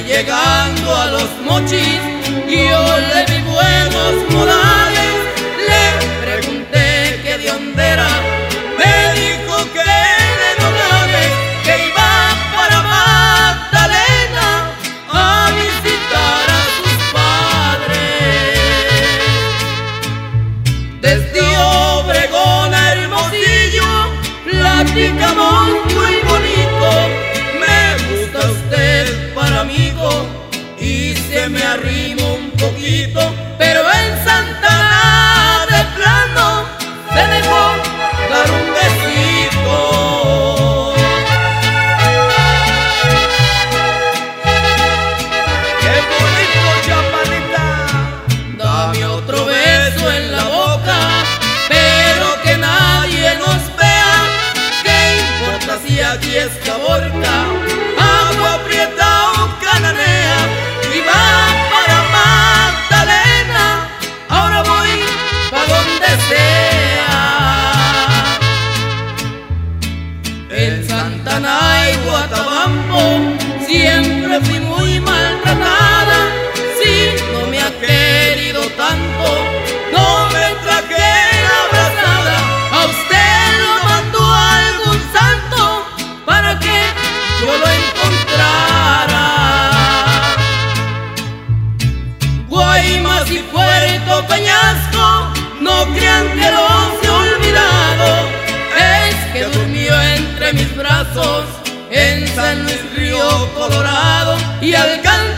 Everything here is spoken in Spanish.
llegando a los Mochis y yo le vi buenos modales. Le pregunté que de dónde era, me dijo que de Nogales, que iba para Magdalena a visitar a sus padres. Desde Obregón a Hermosillo platicamos muy bonito. Me gusta usted para amigo y se me arrimó un poquito, pero en Santa Ana de plano se dejó dar un besito. ¡Qué bonito, chaparrita! Dame otro beso en la boca, pero que nadie nos vea. ¿Qué importa si aquí es Caborca, Agua Prieta o Cananea? Y va para Magdalena, ahora voy pa' donde sea. En Santa Ana y Guatabampo siempre fui muy maltratada. Si no me ha querido tanto, no me traje la abrazada. A usted lo mandó algún santo para que yo lo encontrara. Guaymas y Puerto Peñasco, no crean que los he olvidado. Es que durmió entre mis brazos en San Luis Río Colorado y al